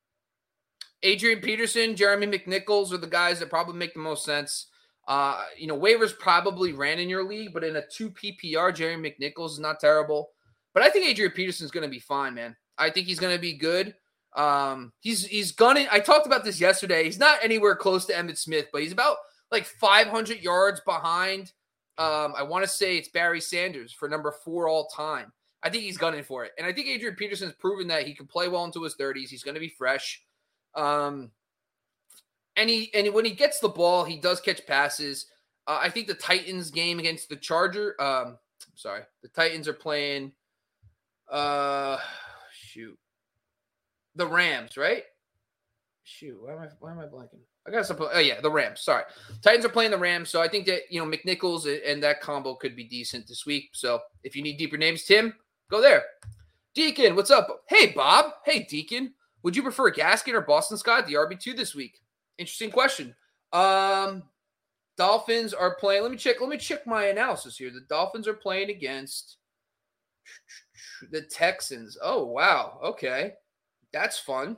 D: Adrian Peterson, Jeremy McNichols are the guys that probably make the most sense. Uh, you know, waivers probably ran in your league, but in a two P P R, Jeremy McNichols is not terrible. But But I think Adrian Peterson's going to be fine, man. I think he's going to be good. Um, he's he's gunning. I talked about this yesterday. He's not anywhere close to Emmitt Smith, but he's about like five hundred yards behind. Um, I want to say it's Barry Sanders for number four all time. I think he's gunning for it. And I think Adrian Peterson's proven that he can play well into his thirties. He's going to be fresh. Um, and he and when he gets the ball, he does catch passes. Uh, I think the Titans game against the Charger. Um, sorry, the Titans are playing. Uh, shoot, the Rams, right? Shoot, why am I why am I blanking? I got some. Oh yeah, the Rams. Sorry, Titans are playing the Rams, so I think that you know McNichols and that combo could be decent this week. So if you need deeper names, Tim, go there. Deacon, what's up? Hey Bob. Hey Deacon. Would you prefer Gaskin or Boston Scott, the R B two this week? Interesting question. Um, Dolphins are playing. Let me check. Let me check my analysis here. The Dolphins are playing against the Texans. Oh wow. Okay, that's fun.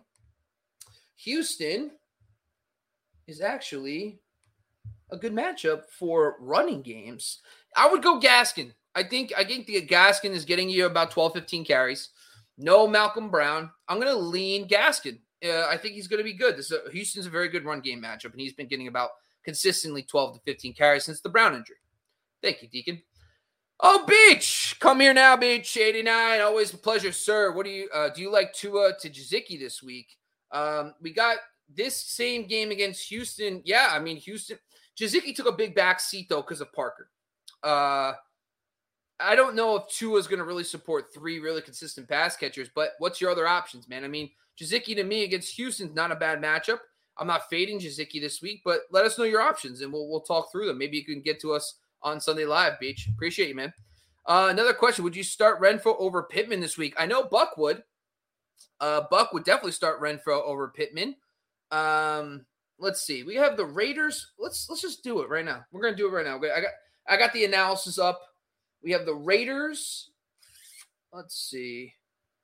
D: Houston is actually a good matchup for running games. I would go Gaskin. I think I think the Gaskin is getting you about twelve, fifteen carries. No Malcolm Brown. I'm going to lean Gaskin. Uh, I think he's going to be good. This is a, Houston's a very good run game matchup, and he's been getting about consistently twelve to fifteen carries since the Brown injury. Thank you, Deacon. Oh, Beach. Come here now, Beach. eighty-nine. Always a pleasure, sir. What do you uh, do you like Tua to Gesicki this week? Um, we got this same game against Houston. Yeah, I mean, Houston. Gesicki took a big back seat, though, because of Parker. Uh, I don't know if Tua is going to really support three really consistent pass catchers, but what's your other options, man? I mean, Gesicki to me against Houston's not a bad matchup. I'm not fading Gesicki this week, but let us know your options, and we'll we'll talk through them. Maybe you can get to us on Sunday Live, Beach. Appreciate you, man. Uh, another question. Would you start Renfrow over Pittman this week? I know Buck would. Uh, Buck would definitely start Renfrow over Pittman. Um, let's see. We have the Raiders. Let's let's just do it right now. We're gonna do it right now. I got I got the analysis up. We have the Raiders. Let's see.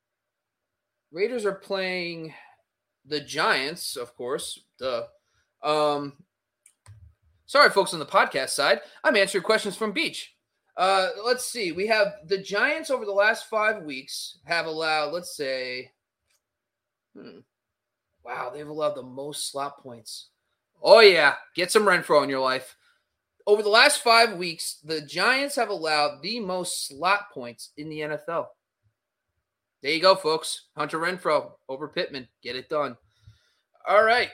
D: Raiders are playing the Giants, of course. Duh. Um, sorry, folks on the podcast side. I'm answering questions from Beach. Uh, let's see. We have the Giants over the last five weeks have allowed, let's say, hmm, wow, they've allowed the most slot points. Oh, yeah. Get some Renfrow in your life. Over the last five weeks, the Giants have allowed the most slot points in the N F L. There you go, folks. Hunter Renfrow over Pittman. Get it done. All right.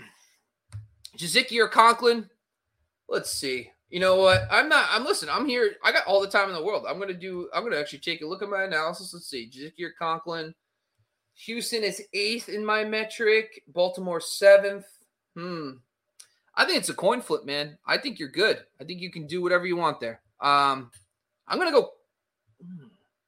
D: Gesicki or Conklin? Let's see. You know what? I'm not, I'm listen, I'm here. I got all the time in the world. I'm going to do, I'm going to actually take a look at my analysis. Let's see. Gesicki or Conklin? Houston is eighth in my metric. Baltimore seventh. Hmm. I think it's a coin flip, man. I think you're good. I think you can do whatever you want there. Um, I'm going to go. Hmm.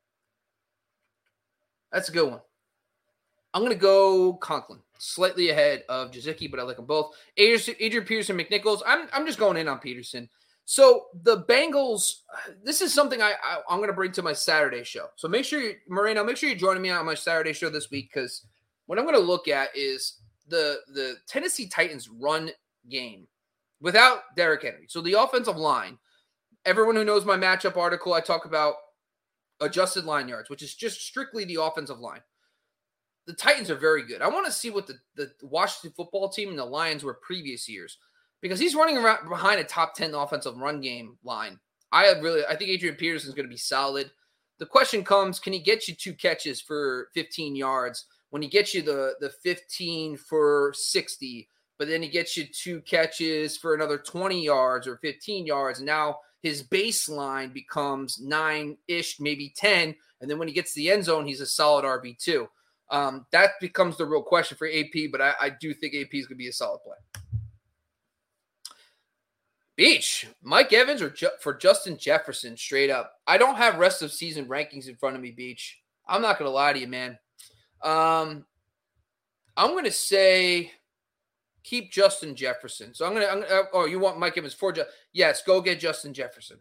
D: That's a good one. I'm going to go Conklin. Slightly ahead of Gesicki, but I like them both. Adrian, Adrian Peterson, McNichols. I'm I'm just going in on Peterson. So the Bengals, this is something I, I, I'm going to bring to my Saturday show. So make sure, you, Moreno, make sure you're joining me on my Saturday show this week, because what I'm going to look at is the, the Tennessee Titans run game without Derrick Henry. So the offensive line, everyone who knows my matchup article, I talk about adjusted line yards, which is just strictly the offensive line. The Titans are very good. I want to see what the, the Washington football team and the Lions were previous years, because he's running around behind a top ten offensive run game line. I really, I think Adrian Peterson is going to be solid. The question comes, can he get you two catches for fifteen yards when he gets you the, the fifteen for sixty, but then he gets you two catches for another twenty yards or fifteen yards, and now his baseline becomes nine-ish, maybe ten, and then when he gets to the end zone, he's a solid R B two. Um, that becomes the real question for A P, but I, I do think A P is going to be a solid play. Beach, Mike Evans or Ju- for Justin Jefferson, straight up. I don't have rest of season rankings in front of me, Beach. I'm not going to lie to you, man. Um, I'm going to say keep Justin Jefferson. So I'm going to, I'm gonna, oh, you want Mike Evans for Ju- Yes, go get Justin Jefferson.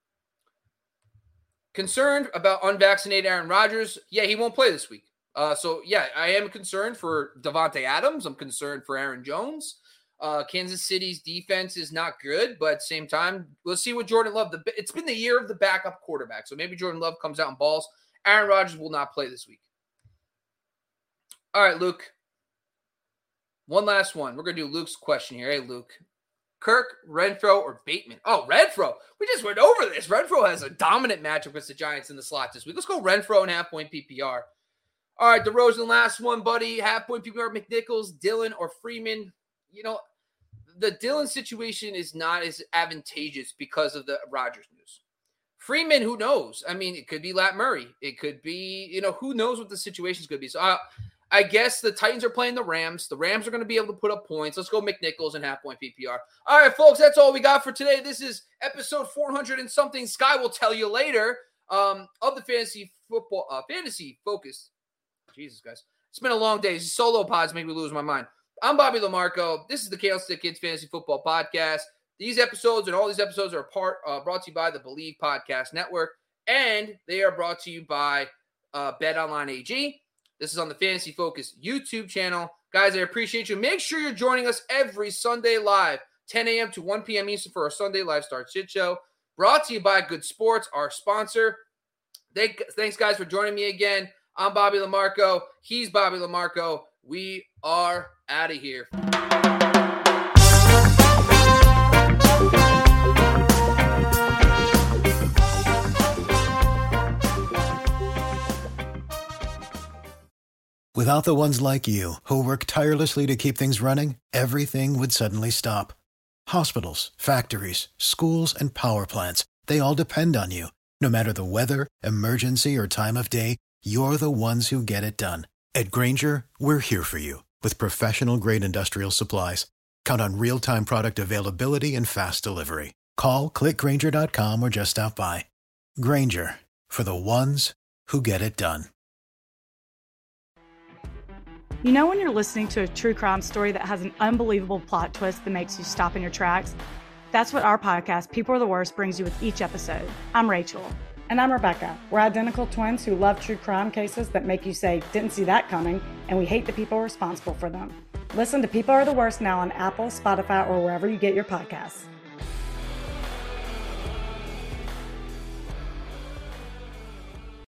D: Concerned about unvaccinated Aaron Rodgers? Yeah, he won't play this week. Uh, so, yeah, I am concerned for Devontae Adams. I'm concerned for Aaron Jones. Uh, Kansas City's defense is not good, but at the same time, we'll see what Jordan Love – it's been the year of the backup quarterback, so maybe Jordan Love comes out and balls. Aaron Rodgers will not play this week. All right, Luke. One last one. We're going to do Luke's question here. Hey, Luke. Kirk, Renfrow, or Bateman? Oh, Renfrow. We just went over this. Renfrow has a dominant matchup against the Giants in the slot this week. Let's go Renfrow and half-point P P R. All right, DeRozan, last one, buddy. Half-point P P R, McNichols, Dillon, or Freeman. You know, the Dillon situation is not as advantageous because of the Rodgers news. Freeman, who knows? I mean, it could be Lat Murray. It could be, you know, who knows what the situation is going to be. So I, I guess the Titans are playing the Rams. The Rams are going to be able to put up points. Let's go McNichols and half-point P P R. All right, folks, that's all we got for today. This is episode four hundred and something. Sky will tell you later um, of the fantasy football, uh, fantasy focused. Jesus, guys. It's been a long day. These solo pods make me lose my mind. I'm Bobby LaMarco. This is the Candlestick Kids Fantasy Football Podcast. These episodes and all these episodes are part uh, brought to you by the Believe Podcast Network, and they are brought to you by uh, BetOnline A G. This is on the Fantasy Focus YouTube channel. Guys, I appreciate you. Make sure you're joining us every Sunday live, ten a.m. to one p.m. Eastern for our Sunday Live Start Shit Show. Brought to you by Good Sports, our sponsor. Thank, thanks, guys, for joining me again. I'm Bobby LaMarco. He's Bobby LaMarco. We are out of here.
F: Without the ones like you, who work tirelessly to keep things running, everything would suddenly stop. Hospitals, factories, schools, and power plants, they all depend on you. No matter the weather, emergency, or time of day, you're the ones who get it done. At Grainger, we're here for you with professional-grade industrial supplies. Count on real-time product availability and fast delivery. Call, click Grainger dot com, or just stop by. Grainger, for the ones who get it done.
G: You know when you're listening to a true crime story that has an unbelievable plot twist that makes you stop in your tracks? That's what our podcast, People Are the Worst, brings you with each episode. I'm Rachel.
H: And I'm Rebecca. We're identical twins who love true crime cases that make you say, didn't see that coming, and we hate the people responsible for them. Listen to People Are the Worst now on Apple, Spotify, or wherever you get your podcasts.